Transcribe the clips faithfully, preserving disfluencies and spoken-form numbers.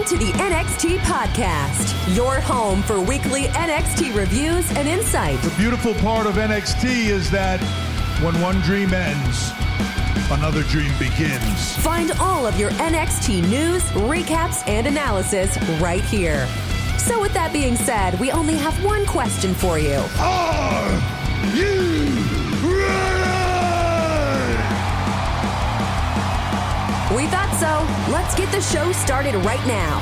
Welcome to the N X T Podcast, your home for weekly N X T reviews and insight. The beautiful part of N X T is that when one dream ends, another dream begins. Find all of your N X T news, recaps, and analysis right here. So with that being said, we only have one question for you. Are you ready? We thought so. Let's get the show started right now.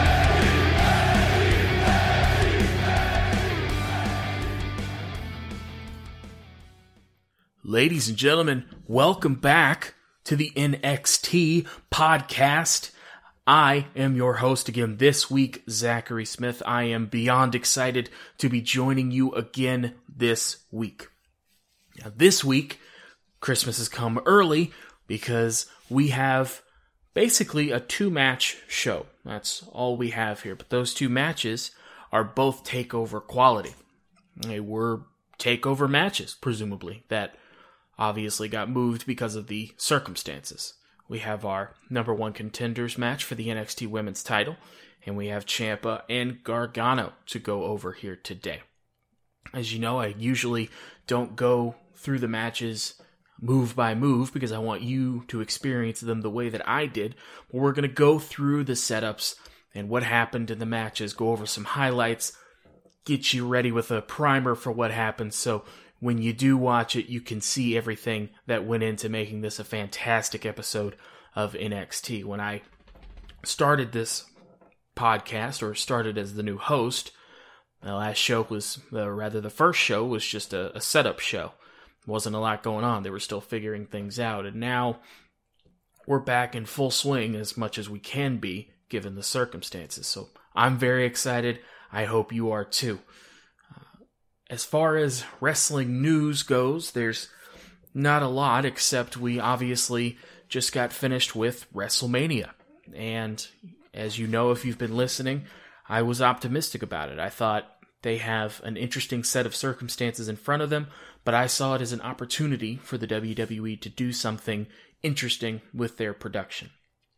Ladies and gentlemen, welcome back to the N X T Podcast. I am your host again this week, Zachary Smith. I am beyond excited to be joining you again this week. Now, this week, Christmas has come early because we have basically a two-match show. That's all we have here. But those two matches are both takeover quality. They were takeover matches, presumably, that obviously got moved because of the circumstances. We have our number one contenders match for the N X T Women's title, and we have Ciampa and Gargano to go over here today. As you know, I usually don't go through the matches move by move because I want you to experience them the way that I did. But we're going to go through the setups and what happened in the matches, go over some highlights, get you ready with a primer for what happened, so when you do watch it, you can see everything that went into making this a fantastic episode of N X T. When I started this podcast, or started as the new host, the last show was, or rather the first show was just a, a setup show. Wasn't a lot going on. They were still figuring things out. And now we're back in full swing as much as we can be given the circumstances. So I'm very excited. I hope you are too. Uh, as far as wrestling news goes, there's not a lot, except we obviously just got finished with WrestleMania. And as you know, if you've been listening, I was optimistic about it. I thought they have an interesting set of circumstances in front of them, but I saw it as an opportunity for the W W E to do something interesting with their production.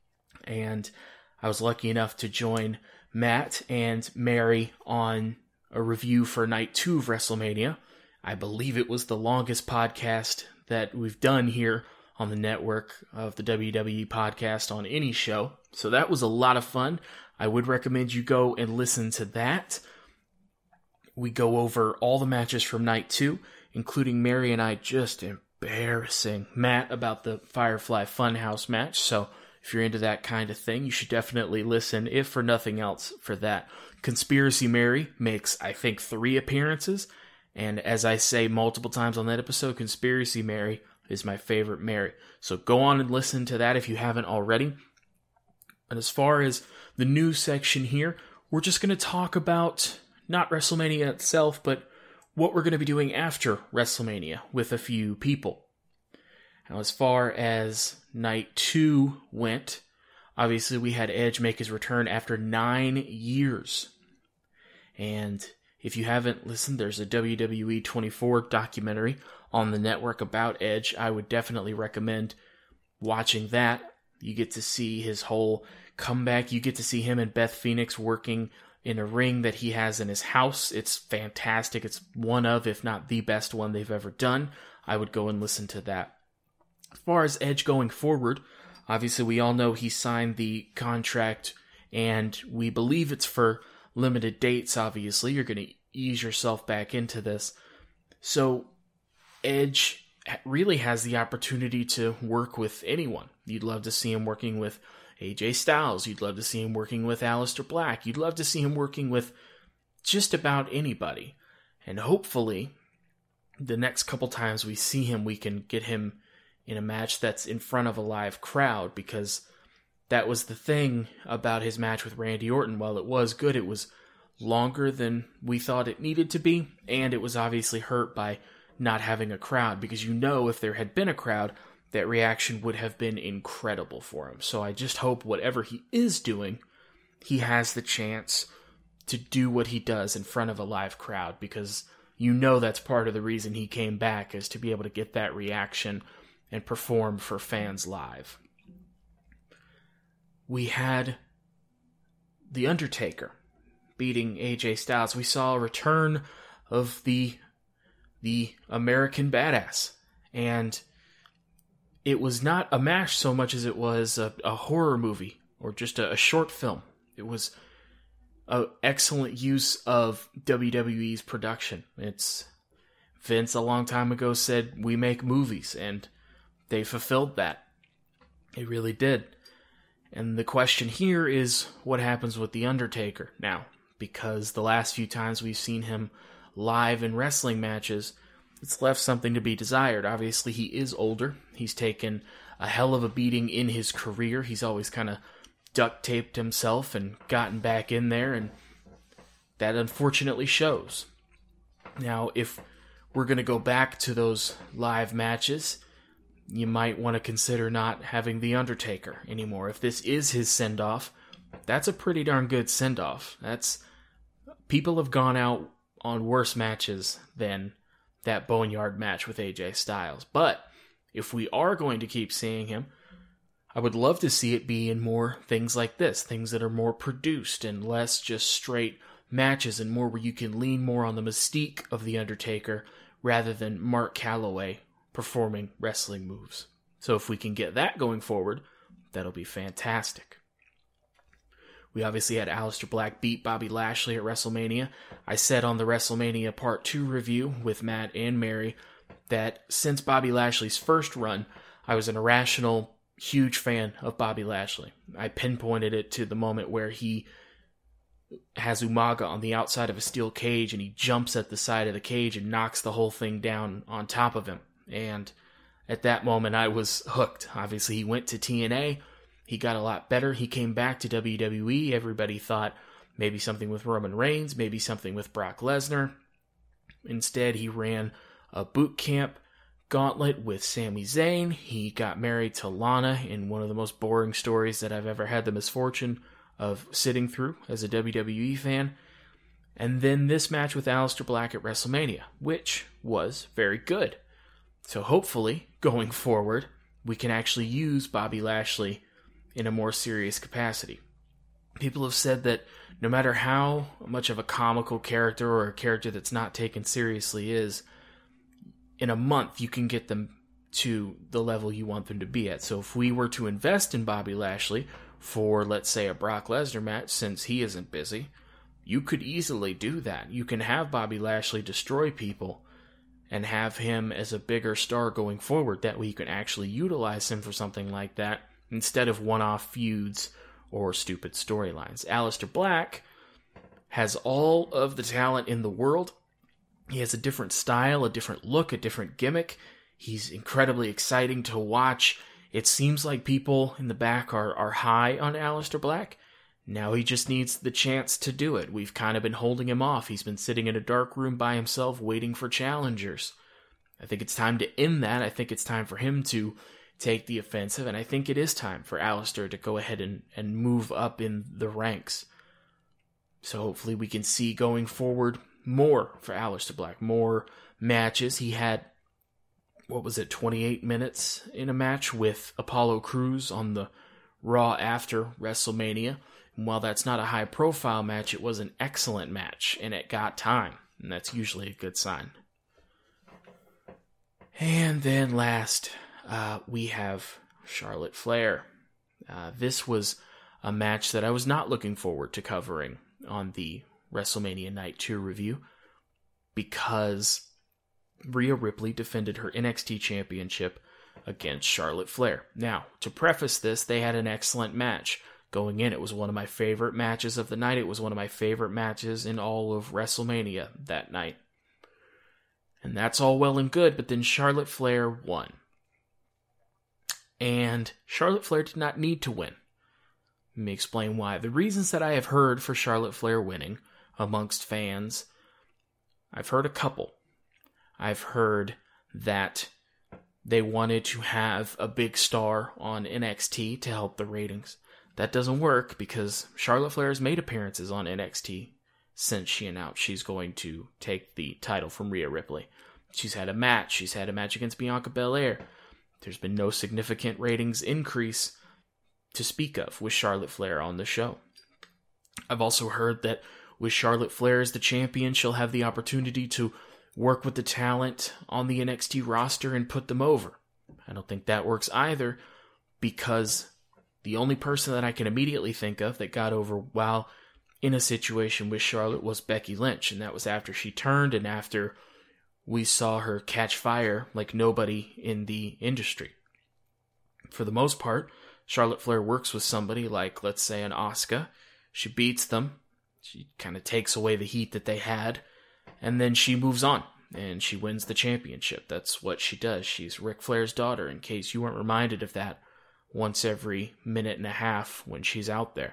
And I was lucky enough to join Matt and Mary on a review for night two of WrestleMania. I believe it was the longest podcast that we've done here on the network of the W W E podcast on any show. So that was a lot of fun. I would recommend you go and listen to that. We go over all the matches from night two, including Mary and I just embarrassing Matt about the Firefly Funhouse match. So if you're into that kind of thing, you should definitely listen, if for nothing else, for that. Conspiracy Mary makes, I think, three appearances. And as I say multiple times on that episode, Conspiracy Mary is my favorite Mary. So go on and listen to that if you haven't already. And as far as the news section here, we're just going to talk about not WrestleMania itself, but what we're going to be doing after WrestleMania with a few people. Now, as far as night two went, obviously we had Edge make his return after nine years. And if you haven't listened, there's a W W E twenty-four documentary on the network about Edge. I would definitely recommend watching that. You get to see his whole comeback. You get to see him and Beth Phoenix working in a ring that he has in his house. It's fantastic. It's one of, if not the best one they've ever done. I would go and listen to that. As far as Edge going forward, obviously we all know he signed the contract, and we believe it's for limited dates, obviously. You're going to ease yourself back into this. So Edge really has the opportunity to work with anyone. You'd love to see him working with A J Styles. You'd love to see him working with Aleister Black. You'd love to see him working with just about anybody. And hopefully, the next couple times we see him, we can get him in a match that's in front of a live crowd, because that was the thing about his match with Randy Orton. While it was good, it was longer than we thought it needed to be, and it was obviously hurt by not having a crowd, because you know if there had been a crowd, that reaction would have been incredible for him. So I just hope whatever he is doing, he has the chance to do what he does in front of a live crowd, because you know that's part of the reason he came back, is to be able to get that reaction and perform for fans live. We had The Undertaker beating A J Styles. We saw a return of the the American Badass. And it was not a match so much as it was a, a horror movie or just a, a short film. It was an excellent use of W W E's production. It's Vince a long time ago said, we make movies, and they fulfilled that. They really did. And the question here is, what happens with The Undertaker now? Because the last few times we've seen him live in wrestling matches, it's left something to be desired. Obviously, he is older. He's taken a hell of a beating in his career. He's always kind of duct taped himself and gotten back in there, and that unfortunately shows. Now, if we're going to go back to those live matches, you might want to consider not having The Undertaker anymore. If this is his send-off, that's a pretty darn good send-off. That's people have gone out on worse matches than that Boneyard match with A J Styles. But if we are going to keep seeing him, I would love to see it be in more things like this, things that are more produced and less just straight matches, and more where you can lean more on the mystique of The Undertaker rather than Mark Calloway performing wrestling moves. So if we can get that going forward, that'll be fantastic. We obviously had Aleister Black beat Bobby Lashley at WrestleMania. I said on the WrestleMania Part two review with Matt and Mary that since Bobby Lashley's first run, I was an irrational, huge fan of Bobby Lashley. I pinpointed it to the moment where he has Umaga on the outside of a steel cage and he jumps at the side of the cage and knocks the whole thing down on top of him. And at that moment, I was hooked. Obviously, he went to T N A. He got a lot better. He came back to W W E. Everybody thought maybe something with Roman Reigns, maybe something with Brock Lesnar. Instead, he ran a boot camp gauntlet with Sami Zayn. He got married to Lana in one of the most boring stories that I've ever had the misfortune of sitting through as a W W E fan. And then this match with Aleister Black at WrestleMania, which was very good. So hopefully, going forward, we can actually use Bobby Lashley in a more serious capacity. People have said that no matter how much of a comical character or a character that's not taken seriously is, in a month you can get them to the level you want them to be at. So if we were to invest in Bobby Lashley for, let's say, a Brock Lesnar match, since he isn't busy, you could easily do that. You can have Bobby Lashley destroy people and have him as a bigger star going forward. That way you can actually utilize him for something like that instead of one-off feuds or stupid storylines. Aleister Black has all of the talent in the world. He has a different style, a different look, a different gimmick. He's incredibly exciting to watch. It seems like people in the back are, are high on Aleister Black. Now he just needs the chance to do it. We've kind of been holding him off. He's been sitting in a dark room by himself waiting for challengers. I think it's time to end that. I think it's time for him to take the offensive, and I think it is time for Aleister to go ahead and, and move up in the ranks. So hopefully we can see going forward more for Aleister Black, more matches. He had, what was it, twenty-eight minutes in a match with Apollo Crews on the Raw after WrestleMania. And while that's not a high-profile match, it was an excellent match, and it got time, and that's usually a good sign. And then last, uh, we have Charlotte Flair. Uh, this was a match that I was not looking forward to covering on the WrestleMania Night two review because Rhea Ripley defended her N X T Championship against Charlotte Flair. Now, to preface this, they had an excellent match. Going in, it was one of my favorite matches of the night. It was one of my favorite matches in all of WrestleMania that night. And that's all well and good, but then Charlotte Flair won. And Charlotte Flair did not need to win. Let me explain why. The reasons that I have heard for Charlotte Flair winning amongst fans, I've heard a couple. I've heard that they wanted to have a big star on N X T to help the ratings. That doesn't work because Charlotte Flair has made appearances on N X T since she announced she's going to take the title from Rhea Ripley. She's had a match. She's had a match against Bianca Belair. There's been no significant ratings increase to speak of with Charlotte Flair on the show. I've also heard that with Charlotte Flair as the champion, she'll have the opportunity to work with the talent on the N X T roster and put them over. I don't think that works either, because the only person that I can immediately think of that got over while in a situation with Charlotte was Becky Lynch, and that was after she turned and after we saw her catch fire like nobody in the industry. For the most part, Charlotte Flair works with somebody like, let's say, an Asuka. She beats them. She kind of takes away the heat that they had, and then she moves on, and she wins the championship. That's what she does. She's Ric Flair's daughter, in case you weren't reminded of that once every minute and a half when she's out there.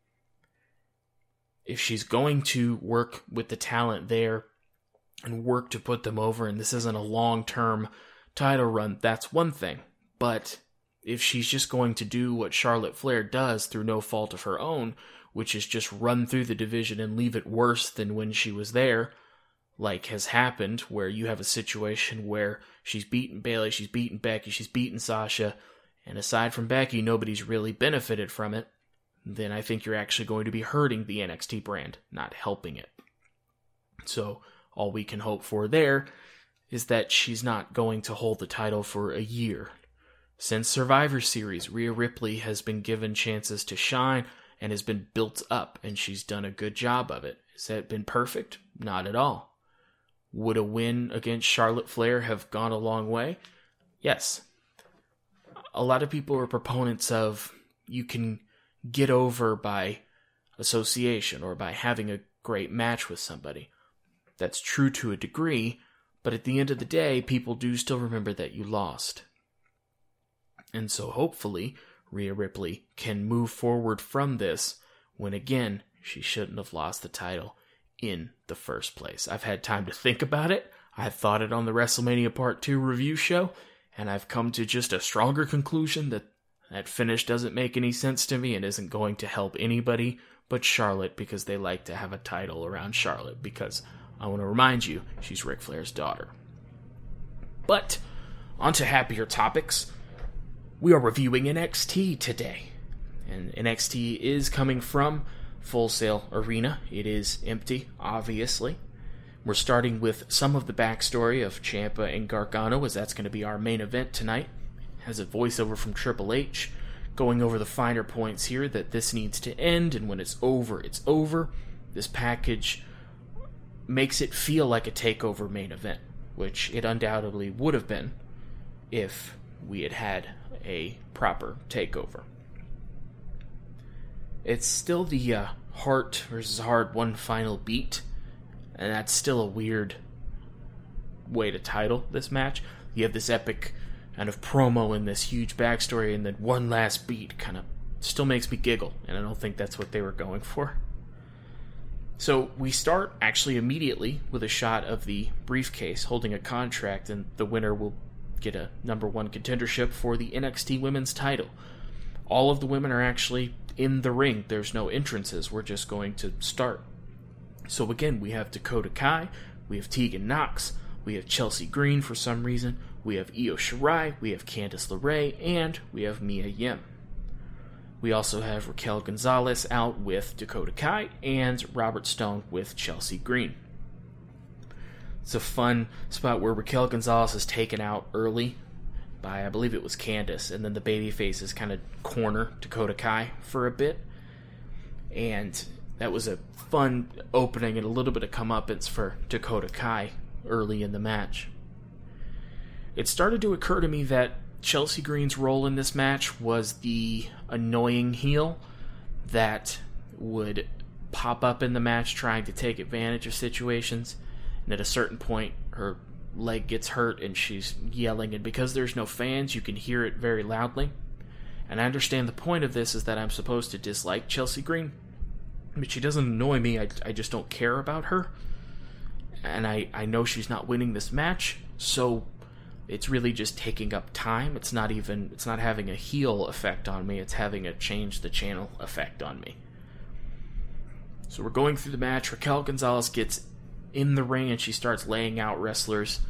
If she's going to work with the talent there and work to put them over, and this isn't a long-term title run, that's one thing. But if she's just going to do what Charlotte Flair does through no fault of her own, which is just run through the division and leave it worse than when she was there, like has happened, where you have a situation where she's beaten Bayley, she's beaten Becky, she's beaten Sasha, and aside from Becky, nobody's really benefited from it, then I think you're actually going to be hurting the N X T brand, not helping it. So all we can hope for there is that she's not going to hold the title for a year. Since Survivor Series, Rhea Ripley has been given chances to shine and has been built up, and she's done a good job of it. Has that been perfect? Not at all. Would a win against Charlotte Flair have gone a long way? Yes. A lot of people are proponents of you can get over by association or by having a great match with somebody. That's true to a degree, but at the end of the day, people do still remember that you lost. And so hopefully, Rhea Ripley can move forward from this when, again, she shouldn't have lost the title in the first place. I've had time to think about it. I thought it on the WrestleMania Part two review show, and I've come to just a stronger conclusion that that finish doesn't make any sense to me and isn't going to help anybody but Charlotte, because they like to have a title around Charlotte, because I want to remind you, she's Ric Flair's daughter. But, on to happier topics. We are reviewing N X T today. And N X T is coming from Full Sail Arena. It is empty, obviously. We're starting with some of the backstory of Ciampa and Gargano, as that's going to be our main event tonight. It has a voiceover from Triple H, going over the finer points here, that this needs to end, and when it's over, it's over. This package makes it feel like a TakeOver main event, which it undoubtedly would have been if we had had a proper TakeOver. It's still the uh, Hart versus Hard One Final Beat, and that's still a weird way to title this match. You have this epic kind of promo and this huge backstory, and then one last beat kind of still makes me giggle, and I don't think that's what they were going for. So we start actually immediately with a shot of the briefcase holding a contract, and the winner will get a number one contendership for the N X T Women's title. All of the women are actually in the ring. There's no entrances. We're just going to start. So again, we have Dakota Kai, we have Tegan Nox, we have Chelsea Green for some reason, we have Io Shirai, we have Candice LeRae, and we have Mia Yim. We also have Raquel Gonzalez out with Dakota Kai, and Robert Stone with Chelsea Green. It's a fun spot where Raquel Gonzalez is taken out early by, I believe it was Candice, and then the babyfaces kind of corner Dakota Kai for a bit. And that was a fun opening and a little bit of comeuppance for Dakota Kai early in the match. It started to occur to me that Chelsea Green's role in this match was the annoying heel that would pop up in the match trying to take advantage of situations. And at a certain point, her leg gets hurt and she's yelling, and because there's no fans, you can hear it very loudly. And I understand the point of this is that I'm supposed to dislike Chelsea Green, but she doesn't annoy me. I, I just don't care about her. And I, I know she's not winning this match, so it's really just taking up time. It's not even, it's not having a heel effect on me, it's having a change the channel effect on me. So we're going through the match. Raquel Gonzalez gets in the ring and she starts laying out wrestlers.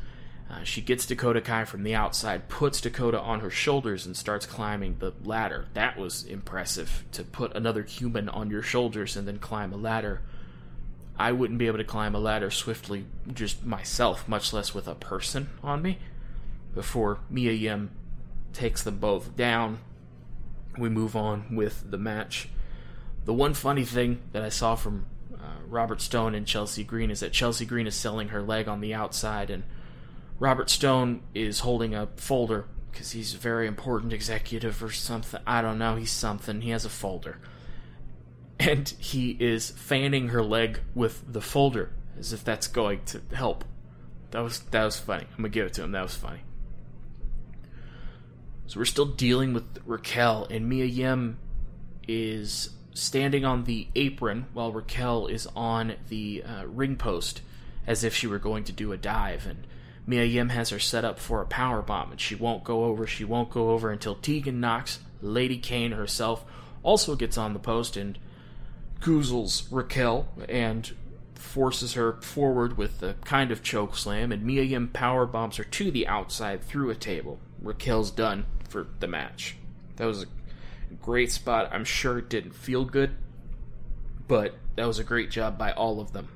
Uh, she gets Dakota Kai from the outside, puts Dakota on her shoulders, and starts climbing the ladder. That was impressive, to put another human on your shoulders and then climb a ladder. I wouldn't be able to climb a ladder swiftly just myself, much less with a person on me. Before Mia Yim takes them both down, we move on with the match. The one funny thing that I saw from uh, Robert Stone and Chelsea Green is that Chelsea Green is selling her leg on the outside, and Robert Stone is holding a folder because he's a very important executive or something. I don't know. He's something. He has a folder. And he is fanning her leg with the folder as if that's going to help. That was that was funny. I'm going to give it to him. That was funny. So we're still dealing with Raquel, and Mia Yim is standing on the apron while Raquel is on the uh, ring post as if she were going to do a dive, and Mia Yim has her set up for a powerbomb, and she won't go over, she won't go over until Tegan Nox, Lady Kane herself, also gets on the post and goozles Raquel and forces her forward with a kind of choke slam, and Mia Yim powerbombs her to the outside through a table. Raquel's done for the match. That was a great spot. I'm sure it didn't feel good, but that was a great job by all of them.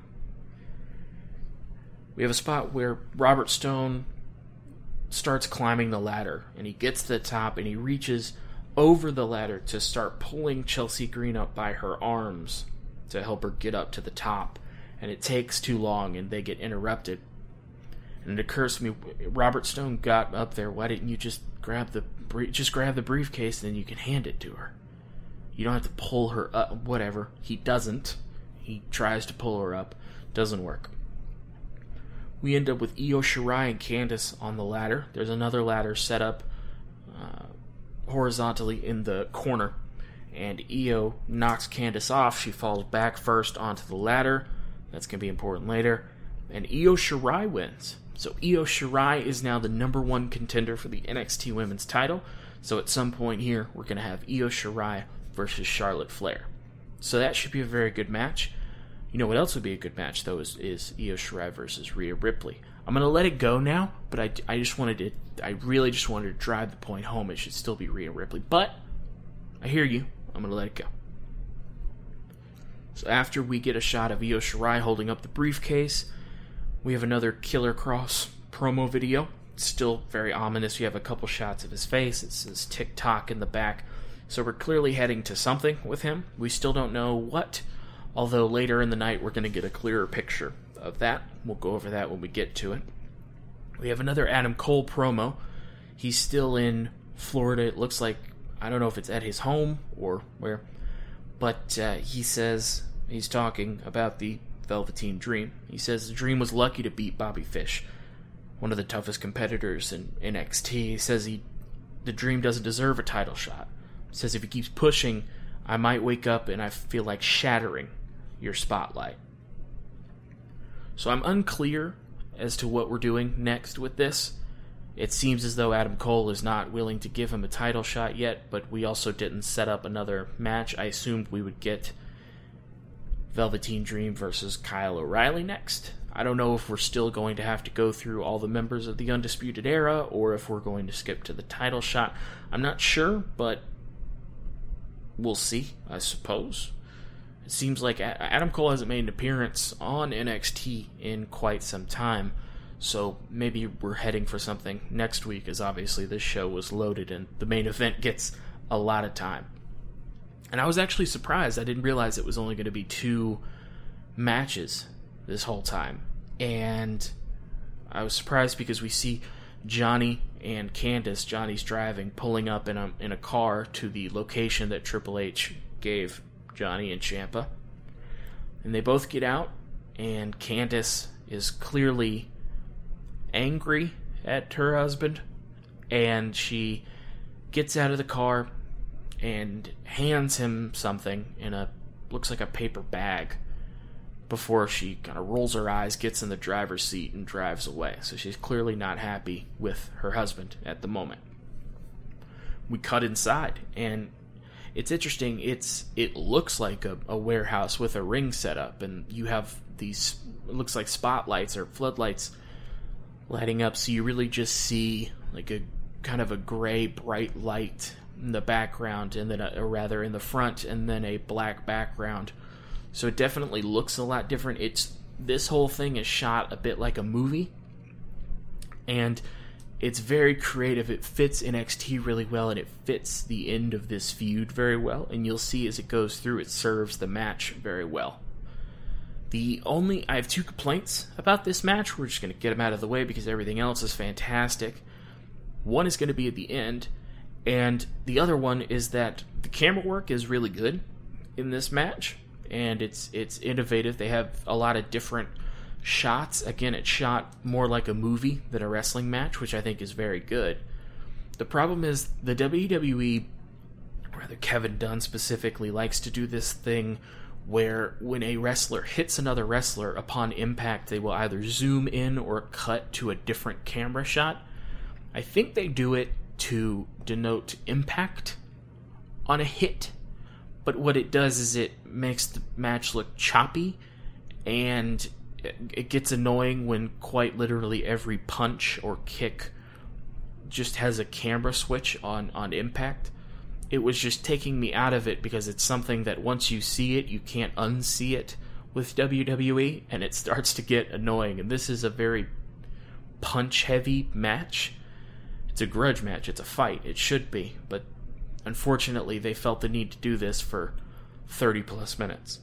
We have a spot where Robert Stone starts climbing the ladder, and he gets to the top, and he reaches over the ladder to start pulling Chelsea Green up by her arms to help her get up to the top, and it takes too long, and they get interrupted. And it occurs to me, Robert Stone got up there, why didn't you just grab the just grab the briefcase, and then you can hand it to her? You don't have to pull her up, whatever. He doesn't. He tries to pull her up. Doesn't work. We end up with Io Shirai and Candice on the ladder. There's another ladder set up uh, horizontally in the corner, and Io knocks Candice off. She falls back first onto the ladder. That's going to be important later. And Io Shirai wins. So Io Shirai is now the number one contender for the N X T Women's title. So at some point here, we're going to have Io Shirai versus Charlotte Flair. So that should be a very good match. You know what else would be a good match, though, is, is Io Shirai versus Rhea Ripley. I'm going to let it go now, but I, I just wanted to, I really just wanted to drive the point home. It should still be Rhea Ripley. But, I hear you. I'm going to let it go. So after we get a shot of Io Shirai holding up the briefcase, we have another Killer Kross promo video. It's still very ominous. You have a couple shots of his face. It says TikTok in the back. So we're clearly heading to something with him. We still don't know what, although later in the night we're going to get a clearer picture of that. We'll go over that when we get to it. We have another Adam Cole promo. He's still in Florida. It looks like, I don't know if it's at his home or where, but uh, he says, he's talking about the Velveteen Dream. He says the Dream was lucky to beat Bobby Fish, one of the toughest competitors in N X T. He says he, the Dream doesn't deserve a title shot. He says if he keeps pushing, I might wake up and I feel like shattering your spotlight. So I'm unclear as to what we're doing next with this. It seems as though Adam Cole is not willing to give him a title shot yet, but we also didn't set up another match. I assumed we would get Velveteen Dream versus Kyle O'Reilly next. I don't know if we're still going to have to go through all the members of the Undisputed Era, or if we're going to skip to the title shot. I'm not sure, but we'll see, I suppose. It seems like Adam Cole hasn't made an appearance on N X T in quite some time, so maybe we're heading for something next week, as obviously this show was loaded and the main event gets a lot of time. And I was actually surprised. I didn't realize it was only going to be two matches this whole time. And I was surprised because we see Johnny and Candice, Johnny's driving, pulling up in a, in a car to the location that Triple H gave Johnny and Ciampa. And they both get out, and Candice is clearly angry at her husband. And she gets out of the car and hands him something in a, looks like a paper bag, before she kind of rolls her eyes, gets in the driver's seat, and drives away. So she's clearly not happy with her husband at the moment. We cut inside, and it's interesting. It's It looks like a, a warehouse with a ring set up, and you have these, it looks like spotlights or floodlights lighting up, so you really just see like a kind of a gray bright light in the background, and then a, or rather in the front, and then a black background. So it definitely looks a lot different. It's this whole thing is shot a bit like a movie, and it's very creative. It fits N X T really well, and it fits the end of this feud very well, and you'll see as it goes through, it serves the match very well. The only, I have two complaints about this match. We're just going to get them out of the way because everything else is fantastic. One is going to be at the end, and the other one is that the camera work is really good in this match, and it's it's innovative. They have a lot of different shots. Again, it's shot more like a movie than a wrestling match, which I think is very good. The problem is the W W E, or rather Kevin Dunn specifically, likes to do this thing where when a wrestler hits another wrestler upon impact, they will either zoom in or cut to a different camera shot. I think they do it to denote impact on a hit, but what it does is it makes the match look choppy, and it gets annoying when quite literally every punch or kick just has a camera switch on, on impact. It was just taking me out of it because it's something that once you see it, you can't unsee it with W W E, and it starts to get annoying. And this is a very punch-heavy match. It's a grudge match. It's a fight. It should be. But unfortunately, they felt the need to do this for thirty plus minutes.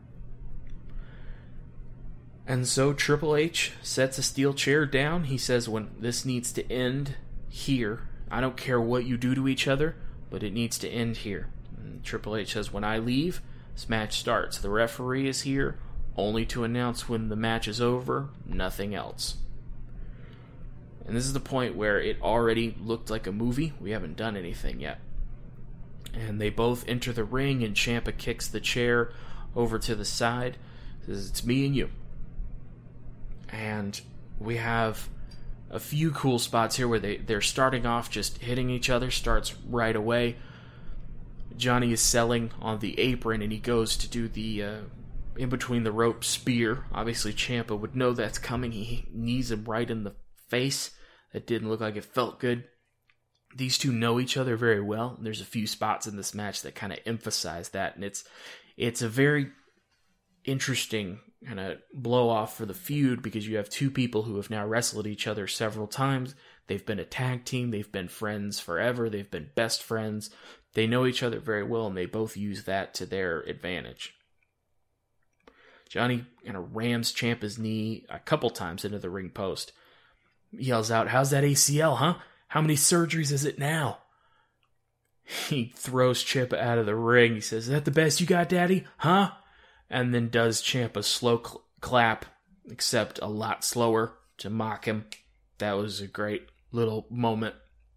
And so Triple H sets a steel chair down. He says, when this needs to end here, I don't care what you do to each other, but it needs to end here. And Triple H says, when I leave, this match starts. The referee is here only to announce when the match is over, nothing else. And this is the point where it already looked like a movie. We haven't done anything yet. And they both enter the ring, and Ciampa kicks the chair over to the side. Says, it's me and you. And we have a few cool spots here where they, they're starting off just hitting each other. Starts right away. Johnny is selling on the apron, and he goes to do the uh, in-between the rope spear. Obviously, Ciampa would know that's coming. He knees him right in the face. That didn't look like it felt good. These two know each other very well. There's a few spots in this match that kind of emphasize that, and it's it's a very interesting kind of blow off for the feud because you have two people who have now wrestled each other several times. They've been a tag team. They've been friends forever. They've been best friends. They know each other very well, and they both use that to their advantage. Johnny kind of rams Ciampa's knee a couple times into the ring post. He yells out, how's that A C L, huh? How many surgeries is it now? He throws Ciampa out of the ring. He says, is that the best you got, Daddy? Huh? And then does Ciampa's slow cl- clap, except a lot slower, to mock him. That was a great little moment.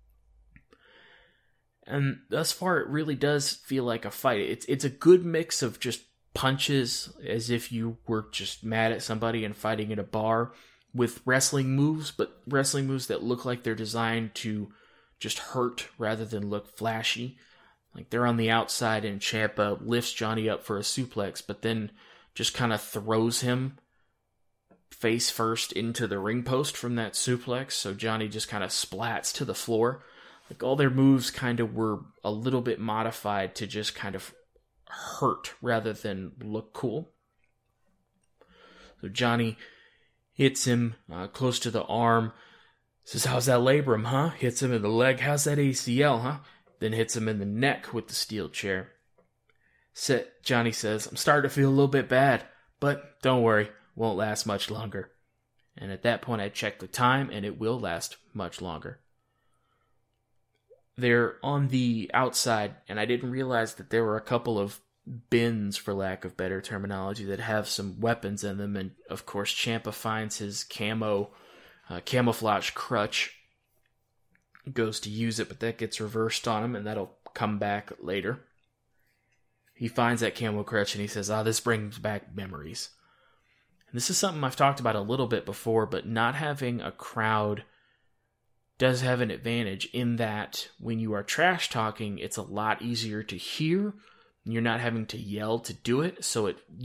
And thus far, it really does feel like a fight. It's it's a good mix of just punches, as if you were just mad at somebody and fighting in a bar, with wrestling moves, but wrestling moves that look like they're designed to just hurt rather than look flashy. Like they're on the outside and Ciampa lifts Johnny up for a suplex, but then just kind of throws him face first into the ring post from that suplex, so Johnny just kind of splats to the floor. Like all their moves kind of were a little bit modified to just kind of hurt rather than look cool. So Johnny hits him uh, close to the arm. Says, how's that labrum, huh? Hits him in the leg. How's that A C L, huh? Then hits him in the neck with the steel chair. Set, Johnny says, I'm starting to feel a little bit bad, but don't worry, won't last much longer. And at that point I checked the time, and it will last much longer. They're on the outside, and I didn't realize that there were a couple of bins, for lack of better terminology, that have some weapons in them, and of course Ciampa finds his camo, uh, camouflage crutch, goes to use it, but that gets reversed on him, and that'll come back later. He finds that camo crutch, and he says, ah, oh, this brings back memories. And this is something I've talked about a little bit before, but not having a crowd does have an advantage in that when you are trash talking, it's a lot easier to hear. You're not having to yell to do it, so it you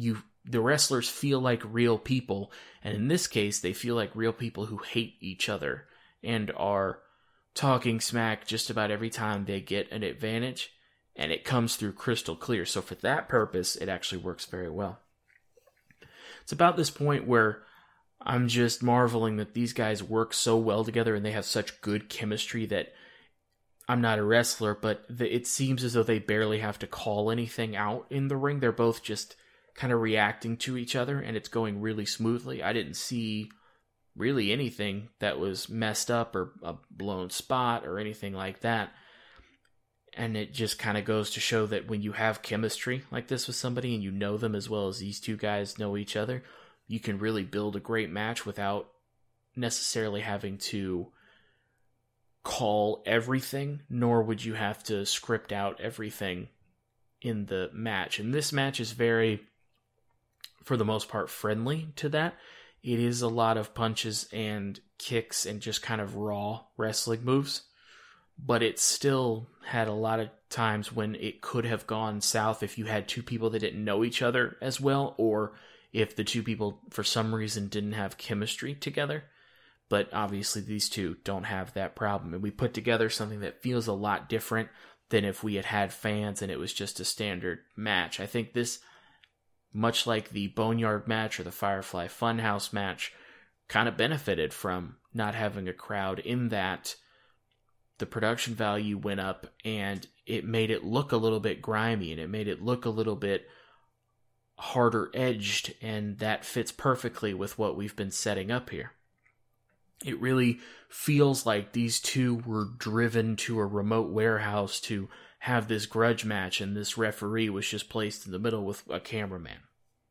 the wrestlers feel like real people, and in this case, they feel like real people who hate each other and are talking smack just about every time they get an advantage, and it comes through crystal clear. So for that purpose, it actually works very well. It's about this point where I'm just marveling that these guys work so well together and they have such good chemistry that I'm not a wrestler, but it seems as though they barely have to call anything out in the ring. They're both just kind of reacting to each other, and it's going really smoothly. I didn't see really anything that was messed up or a blown spot or anything like that. And it just kind of goes to show that when you have chemistry like this with somebody and you know them as well as these two guys know each other, you can really build a great match without necessarily having to call everything, nor would you have to script out everything in the match. And this match is very, for the most part, friendly to that. It is a lot of punches and kicks and just kind of raw wrestling moves, but it still had a lot of times when it could have gone south if you had two people that didn't know each other as well, or if the two people for some reason didn't have chemistry together. But obviously these two don't have that problem, and we put together something that feels a lot different than if we had had fans and it was just a standard match. I think this, much like the Boneyard match or the Firefly Funhouse match, kind of benefited from not having a crowd, in that the production value went up and it made it look a little bit grimy and it made it look a little bit harder edged, and that fits perfectly with what we've been setting up here. It really feels like these two were driven to a remote warehouse to have this grudge match, and this referee was just placed in the middle with a cameraman.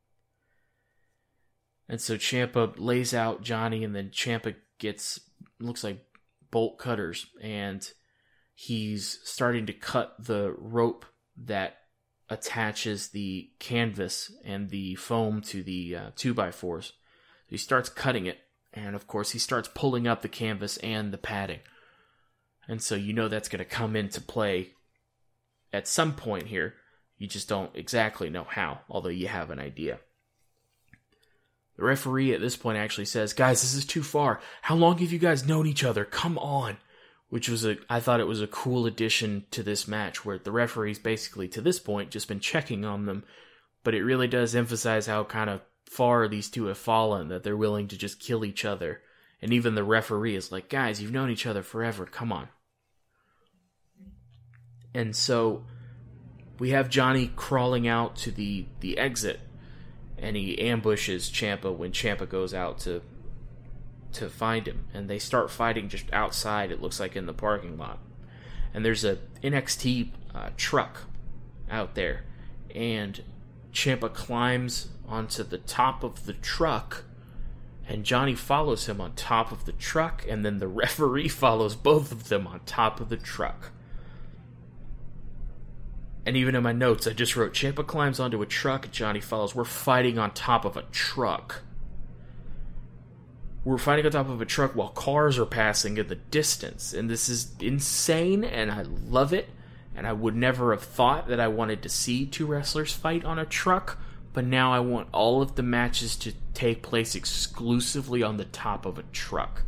And so Ciampa lays out Johnny, and then Ciampa gets, looks like bolt cutters, and he's starting to cut the rope that attaches the canvas and the foam to the uh, two by fours. So he starts cutting it, and of course he starts pulling up the canvas and the padding. And so you know that's going to come into play at some point here. You just don't exactly know how, although you have an idea. The referee at this point actually says, "Guys, this is too far. How long have you guys known each other? Come on." Which was a, I thought it was a cool addition to this match, where the referee's basically to this point just been checking on them, but it really does emphasize how kind of far these two have fallen, that they're willing to just kill each other. And even the referee is like, "Guys, you've known each other forever. Come on." And so we have Johnny crawling out to the, the exit, and he ambushes Ciampa when Ciampa goes out to to find him. And they start fighting just outside, it looks like, in the parking lot. And there's a N X T uh, truck out there. And Ciampa climbs onto the top of the truck, and Johnny follows him on top of the truck, and then the referee follows both of them on top of the truck. And even in my notes, I just wrote, Ciampa climbs onto a truck, Johnny follows. We're fighting on top of a truck. We're fighting on top of a truck while cars are passing in the distance. And this is insane, and I love it. And I would never have thought that I wanted to see two wrestlers fight on a truck. But now I want all of the matches to take place exclusively on the top of a truck.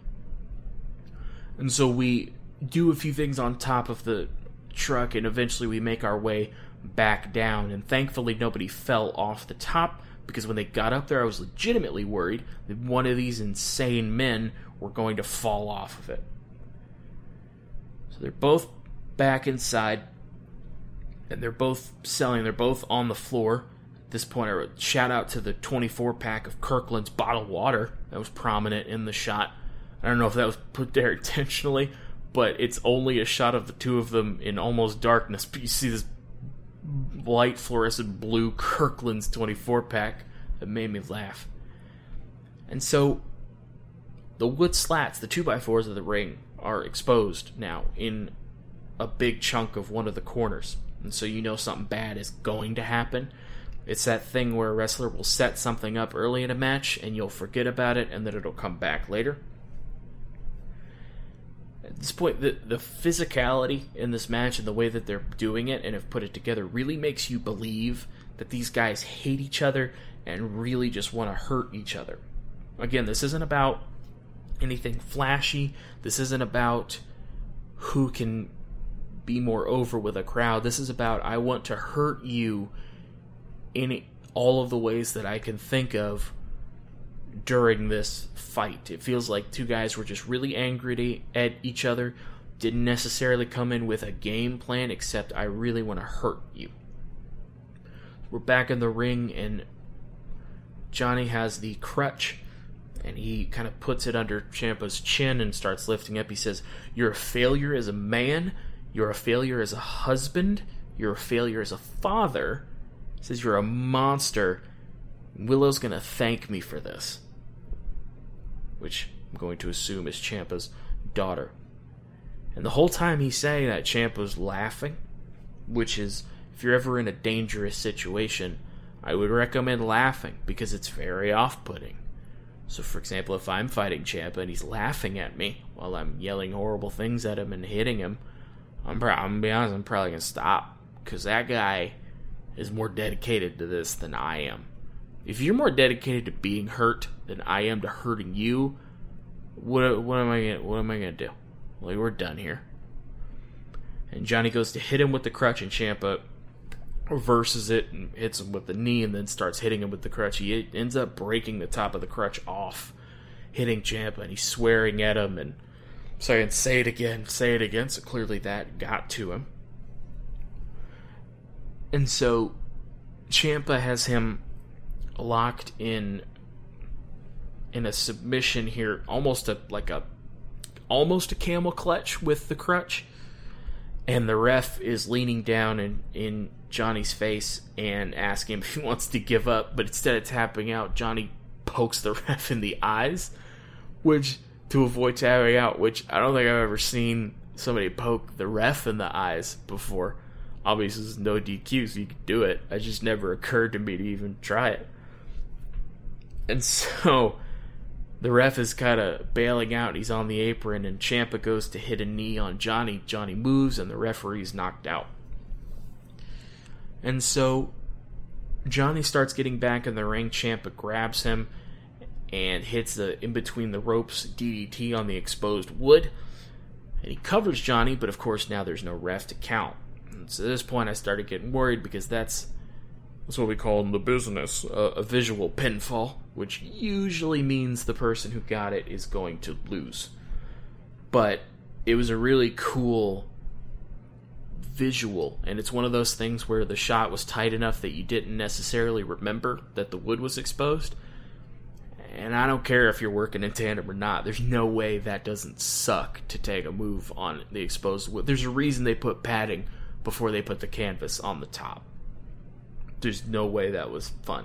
And so we do a few things on top of the truck, and eventually we make our way back down. And thankfully nobody fell off the top, because when they got up there I was legitimately worried that one of these insane men were going to fall off of it. So they're both back inside, and they're both selling, they're both on the floor. At this point I wrote, shout out to the twenty-four pack of Kirkland's bottled water that was prominent in the shot. I don't know if that was put there intentionally, but it's only a shot of the two of them in almost darkness, but you see this light fluorescent blue Kirkland's twenty-four pack that made me laugh. And so the wood slats, the two by fours of the ring, are exposed now in a big chunk of one of the corners. And so you know something bad is going to happen. It's that thing where a wrestler will set something up early in a match and you'll forget about it, and then it'll come back later. At this point, the, the physicality in this match and the way that they're doing it and have put it together really makes you believe that these guys hate each other and really just want to hurt each other. Again, this isn't about anything flashy. This isn't about who can be more over with a crowd. This is about, I want to hurt you in all of the ways that I can think of during this fight. It feels like two guys were just really angry at each other, didn't necessarily come in with a game plan, except I really want to hurt you. We're back in the ring, and Johnny has the crutch, and he kind of puts it under Ciampa's chin and starts lifting up. He says, "You're a failure as a man, you're a failure as a husband, you're a failure as a father." He says, "You're a monster. Willow's going to thank me for this." Which I'm going to assume is Ciampa's daughter. And the whole time he's saying that, Ciampa's laughing, which is, if you're ever in a dangerous situation, I would recommend laughing, because it's very off-putting. So, for example, if I'm fighting Ciampa and he's laughing at me while I'm yelling horrible things at him and hitting him, I'm, pro- I'm gonna be honest, I'm probably going to stop, because that guy is more dedicated to this than I am. If you're more dedicated to being hurt than I am to hurting you, what what am I gonna what am I gonna do? Well, we're done here. And Johnny goes to hit him with the crutch, and Ciampa reverses it and hits him with the knee, and then starts hitting him with the crutch. He ends up breaking the top of the crutch off, hitting Ciampa, and he's swearing at him and saying, "Say it again, say it again." So clearly that got to him. And so Ciampa has him locked in in a submission here, almost a like a almost a camel clutch with the crutch, and the ref is leaning down in, in Johnny's face and asking him if he wants to give up, but instead of tapping out, Johnny pokes the ref in the eyes, which to avoid tapping out, which I don't think I've ever seen somebody poke the ref in the eyes before. Obviously, there's no D Q, so you can do it. It just never occurred to me to even try it. And so the ref is kind of bailing out. He's on the apron, and Ciampa goes to hit a knee on Johnny. Johnny moves, and the referee's knocked out. And so Johnny starts getting back in the ring. Ciampa grabs him and hits the in between the ropes D D T on the exposed wood. And he covers Johnny, but of course now there's no ref to count. And so at this point I started getting worried, because that's That's what we call in the business uh, a visual pinfall, which usually means the person who got it is going to lose. But it was a really cool visual, and it's one of those things where the shot was tight enough that you didn't necessarily remember that the wood was exposed. And I don't care if you're working in tandem or not, there's no way that doesn't suck to take a move on the exposed wood. There's a reason they put padding before they put the canvas on the top. There's no way that was fun.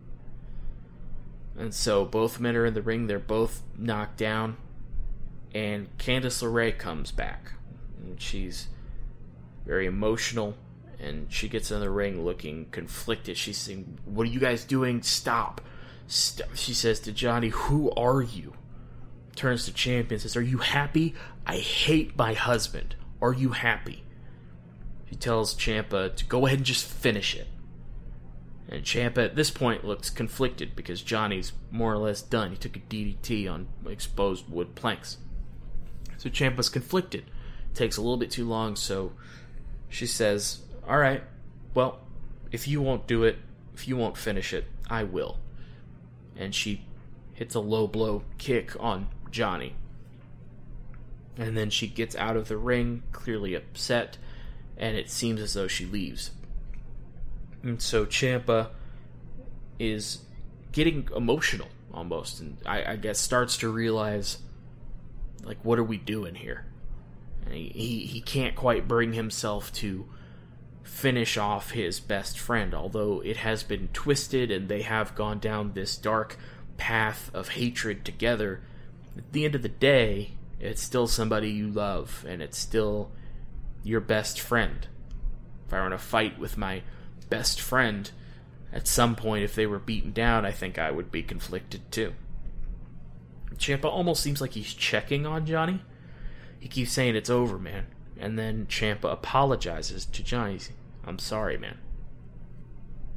And so both men are in the ring. They're both knocked down. And Candice LeRae comes back. And she's very emotional. And she gets in the ring looking conflicted. She's saying, "What are you guys doing? Stop." Stop. She says to Johnny, "Who are you?" Turns to Ciampa and says, "Are you happy? I hate my husband. Are you happy?" She tells Ciampa to go ahead and just finish it. And Ciampa at this point looks conflicted, because Johnny's more or less done. He took a D D T on exposed wood planks. So Ciampa's conflicted. It takes a little bit too long, so she says, "Alright, well, if you won't do it, if you won't finish it, I will." And she hits a low blow kick on Johnny. And then she gets out of the ring, clearly upset, and it seems as though she leaves. And so Ciampa is getting emotional almost, and I, I guess starts to realize, like, what are we doing here? And he, he, he can't quite bring himself to finish off his best friend, although it has been twisted and they have gone down this dark path of hatred together. At the end of the day, it's still somebody you love, and it's still your best friend. If I were in a fight with my best friend, at some point, if they were beaten down, I think I would be conflicted too. Ciampa almost seems like he's checking on Johnny. He keeps saying, "It's over, man." And then Ciampa apologizes to Johnny. "I'm sorry, man."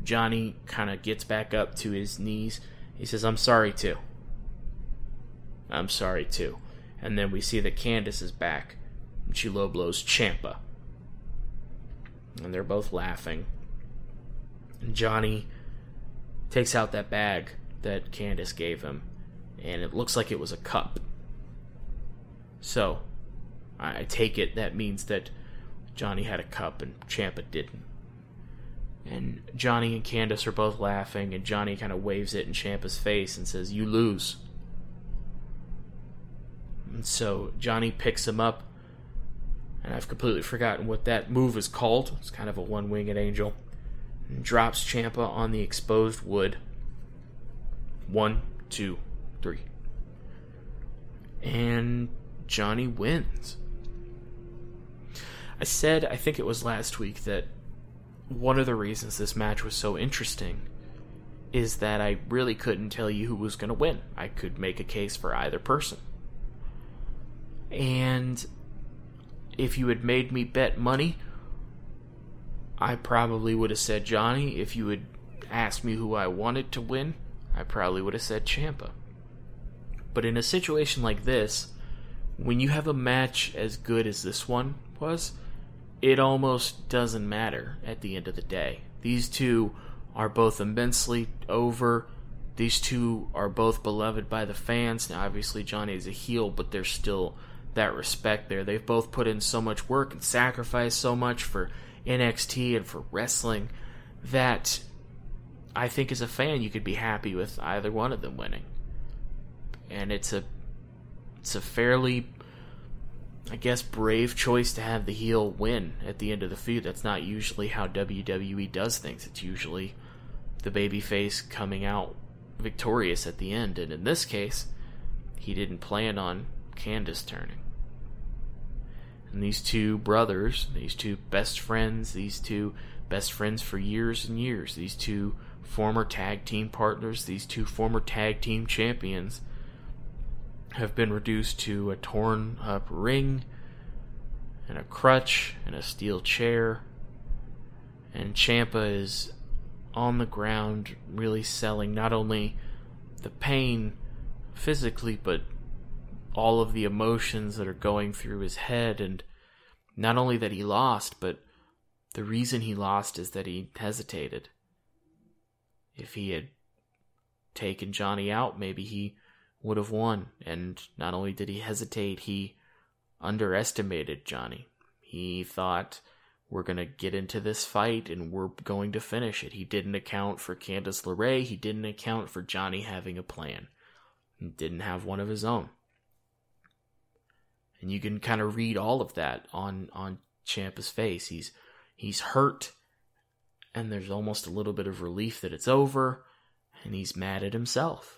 Johnny kind of gets back up to his knees. He says, I'm sorry too. I'm sorry too. And then we see that Candice is back. And she low blows Ciampa. And they're both laughing. And Johnny takes out that bag that Candice gave him. And it looks like it was a cup. So, I take it that means that Johnny had a cup and Ciampa didn't. And Johnny and Candice are both laughing, and Johnny kind of waves it in Ciampa's face and says, you lose. And so Johnny picks him up, and I've completely forgotten what that move is called. It's kind of a one-winged angel. And drops Ciampa on the exposed wood. One, two, three. And Johnny wins. I said, I think it was last week, that one of the reasons this match was so interesting is that I really couldn't tell you who was going to win. I could make a case for either person. And if you had made me bet money, I probably would have said Johnny. If you had asked me who I wanted to win, I probably would have said Ciampa. But in a situation like this, when you have a match as good as this one was, it almost doesn't matter at the end of the day. These two are both immensely over. These two are both beloved by the fans. Now, obviously, Johnny is a heel, but there's still that respect there. They've both put in so much work and sacrificed so much for N X T and for wrestling that I think as a fan you could be happy with either one of them winning. And it's a it's a fairly, I guess, brave choice to have the heel win at the end of the feud. That's not usually how W W E does things. It's usually the babyface coming out victorious at the end. And in this case, he didn't plan on Candice turning. And these two brothers, these two best friends, these two best friends for years and years, these two former tag team partners, these two former tag team champions, have been reduced to a torn up ring and a crutch and a steel chair. And Ciampa is on the ground really selling not only the pain physically, but all of the emotions that are going through his head. And not only that he lost, but the reason he lost is that he hesitated. If he had taken Johnny out, maybe he would have won. And not only did he hesitate, he underestimated Johnny. He thought, we're going to get into this fight and we're going to finish it. He didn't account for Candice LeRae. He didn't account for Johnny having a plan. He didn't have one of his own. And you can kind of read all of that on, on Ciampa's face. He's he's hurt, and there's almost a little bit of relief that it's over, and he's mad at himself.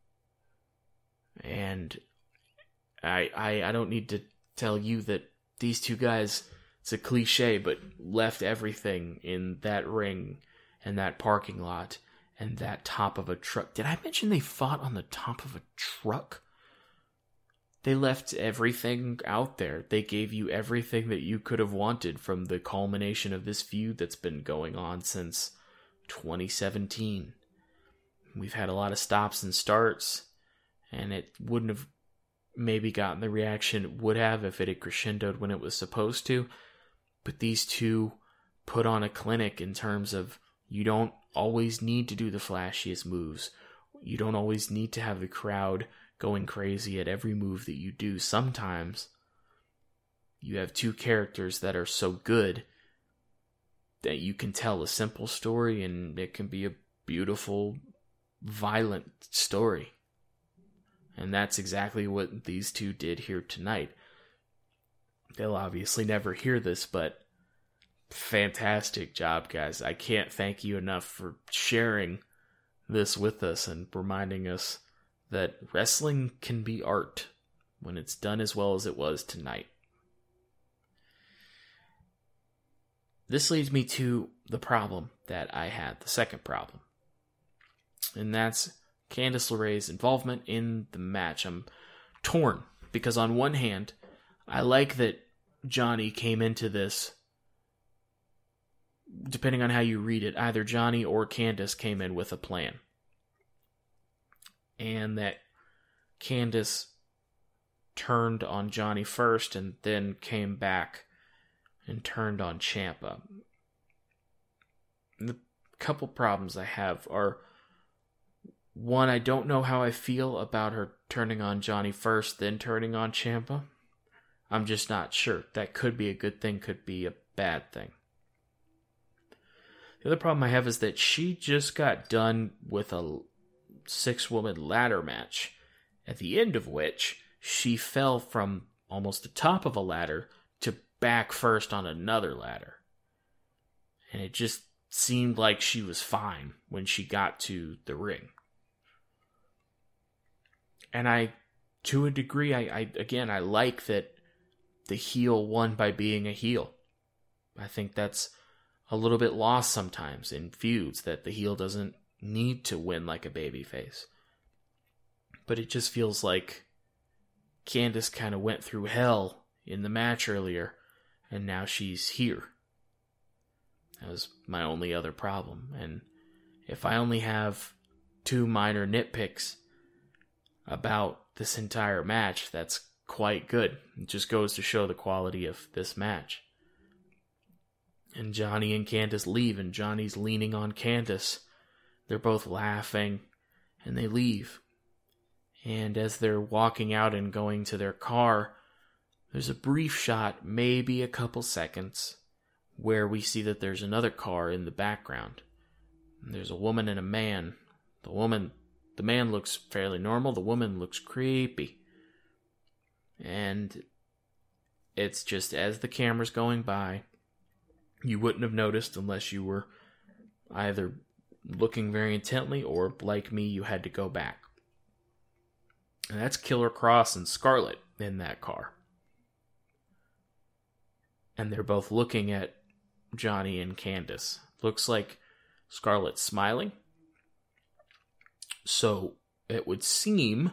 And I, I I don't need to tell you that these two guys, it's a cliche, but left everything in that ring and that parking lot and that top of a truck. Did I mention they fought on the top of a truck? They left everything out there. They gave you everything that you could have wanted from the culmination of this feud that's been going on since twenty seventeen. We've had a lot of stops and starts, and it wouldn't have maybe gotten the reaction it would have if it had crescendoed when it was supposed to. But these two put on a clinic in terms of you don't always need to do the flashiest moves. You don't always need to have the crowd going crazy at every move that you do. Sometimes you have two characters that are so good that you can tell a simple story and it can be a beautiful, violent story. And that's exactly what these two did here tonight. They'll obviously never hear this, but fantastic job, guys. I can't thank you enough for sharing this with us and reminding us that wrestling can be art when it's done as well as it was tonight. This leads me to the problem that I had, the second problem. And that's Candice LeRae's involvement in the match. I'm torn, because on one hand, I like that Johnny came into this depending on how you read it, either Johnny or Candice came in with a plan. And that Candice turned on Johnny first and then came back and turned on Ciampa. The couple problems I have are, one, I don't know how I feel about her turning on Johnny first, then turning on Ciampa. I'm just not sure. That could be a good thing, could be a bad thing. The other problem I have is that she just got done with a six-woman ladder match, at the end of which she fell from almost the top of a ladder to back first on another ladder. And it just seemed like she was fine when she got to the ring. And I, to a degree, I, I again, I like that the heel won by being a heel. I think that's a little bit lost sometimes in feuds, that the heel doesn't need to win like a babyface. But it just feels like Candice kind of went through hell in the match earlier, and now she's here. That was my only other problem. And if I only have two minor nitpicks about this entire match, that's quite good. It just goes to show the quality of this match. And Johnny and Candice leave, and Johnny's leaning on Candice. They're both laughing, and they leave. And as they're walking out and going to their car, there's a brief shot, maybe a couple seconds, where we see that there's another car in the background. And there's a woman and a man. The woman, the man looks fairly normal. The woman looks creepy. And it's just, as the camera's going by, you wouldn't have noticed unless you were either looking very intently or, like me, you had to go back. And that's Killer Kross and Scarlett in that car. And they're both looking at Johnny and Candice. Looks like Scarlett's smiling. So it would seem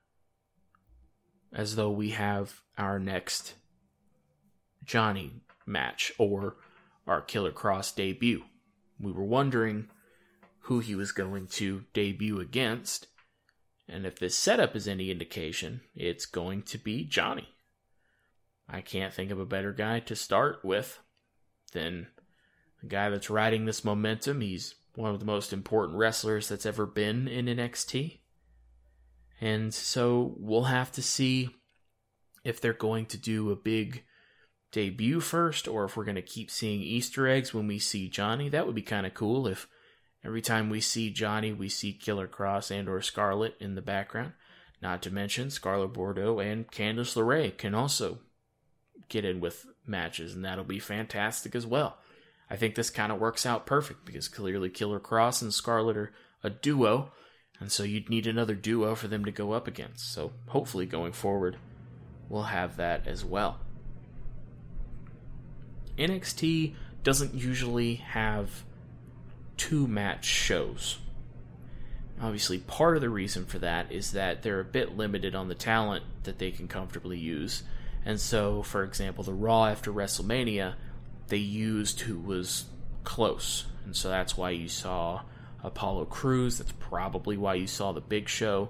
as though we have our next Johnny match, or our Killer Kross debut. We were wondering who he was going to debut against, and if this setup is any indication, it's going to be Johnny. I can't think of a better guy to start with than the guy that's riding this momentum. He's one of the most important wrestlers that's ever been in N X T. And so we'll have to see if they're going to do a big debut first, or if we're going to keep seeing Easter eggs when we see Johnny. That would be kind of cool if every time we see Johnny, we see Killer Kross and or Scarlett in the background. Not to mention Scarlett Bordeaux and Candice LeRae can also get in with matches, and that'll be fantastic as well. I think this kind of works out perfect, because clearly Killer Kross and Scarlett are a duo, and so you'd need another duo for them to go up against. So hopefully going forward, we'll have that as well. N X T doesn't usually have two match shows. Obviously, part of the reason for that is that they're a bit limited on the talent that they can comfortably use. And so, for example, the Raw after WrestleMania, they used who was close. And so that's why you saw Apollo Crews. That's probably why you saw the Big Show.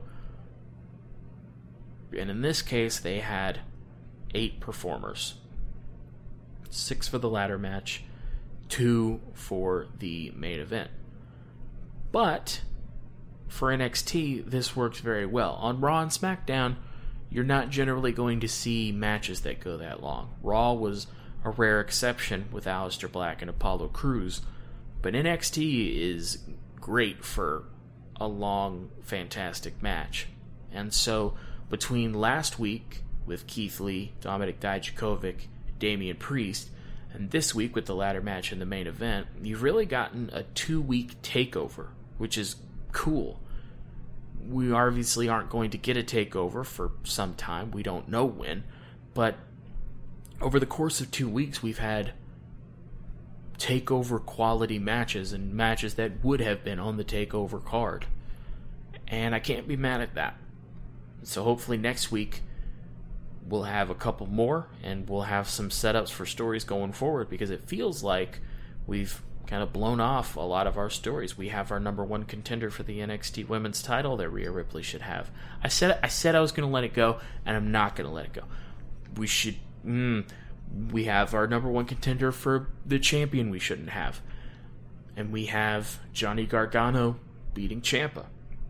And in this case, they had eight performers. Six for the ladder match, two for the main event. But for N X T, this works very well. On Raw and SmackDown, you're not generally going to see matches that go that long. Raw was a rare exception with Aleister Black and Apollo Crews, but N X T is great for a long, fantastic match. And so, between last week with Keith Lee, Dominik Dijakovic, Damian Priest, and this week with the ladder match in the main event, you've really gotten a two-week takeover, which is cool. We obviously aren't going to get a takeover for some time. We don't know when. But over the course of two weeks, we've had takeover quality matches, and matches that would have been on the takeover card. And I can't be mad at that. So hopefully next week we'll have a couple more, and we'll have some setups for stories going forward, because it feels like we've kind of blown off a lot of our stories. We have our number one contender for the N X T Women's title that Rhea Ripley should have. I said I said I was going to let it go, and I'm not going to let it go. We should. Mm, we have our number one contender for the champion we shouldn't have. And we have Johnny Gargano beating Ciampa.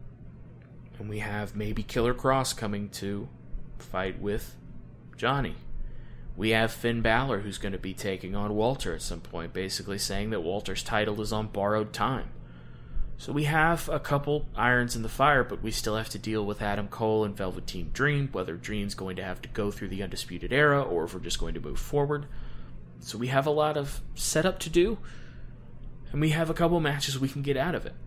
And we have maybe Killer Kross coming to fight with Johnny. We have Finn Balor, who's going to be taking on Walter at some point, basically saying that Walter's title is on borrowed time. So we have a couple irons in the fire, but we still have to deal with Adam Cole and Velveteen Dream, whether Dream's going to have to go through the Undisputed Era or if we're just going to move forward. So we have a lot of setup to do, and we have a couple matches we can get out of it.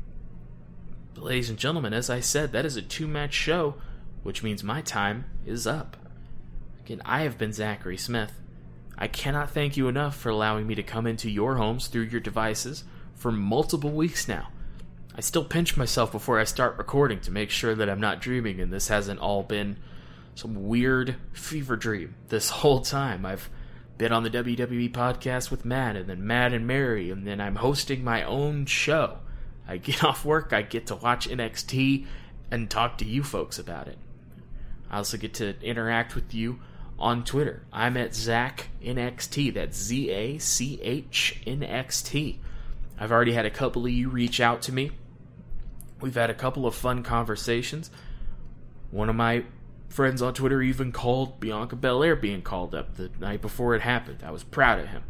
But ladies and gentlemen, as I said, that is a two-match show, which means my time is up. Again, I have been Zachary Smith. I cannot thank you enough for allowing me to come into your homes through your devices for multiple weeks now. I still pinch myself before I start recording to make sure that I'm not dreaming and this hasn't all been some weird fever dream this whole time. I've been on the W W E podcast with Matt, and then Matt and Mary, and then I'm hosting my own show. I get off work, I get to watch N X T and talk to you folks about it. I also get to interact with you on Twitter. I'm at Zach N X T. That's Z A C H N X T. I've already had a couple of you reach out to me. We've had a couple of fun conversations. One of my friends on Twitter even called Bianca Belair being called up the night before it happened. I was proud of him.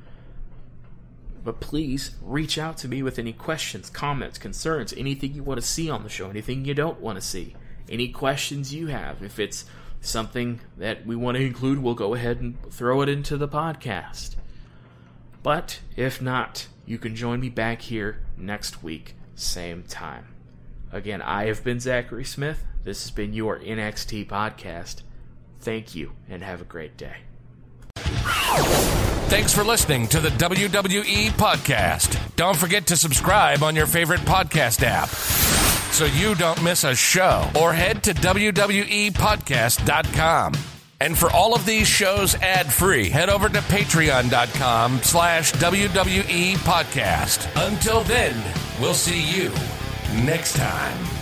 But please reach out to me with any questions, comments, concerns, anything you want to see on the show, anything you don't want to see, any questions you have. If it's something that we want to include, we'll go ahead and throw it into the podcast. But if not, you can join me back here next week, same time. Again, I have been Zachary Smith. This has been your N X T podcast. Thank you, and have a great day. Thanks for listening to the W W E Podcast. Don't forget to subscribe on your favorite podcast app so you don't miss a show, or head to W W E podcast dot com. And for all of these shows ad-free, head over to patreon.com slash WWE podcast. Until then, we'll see you next time.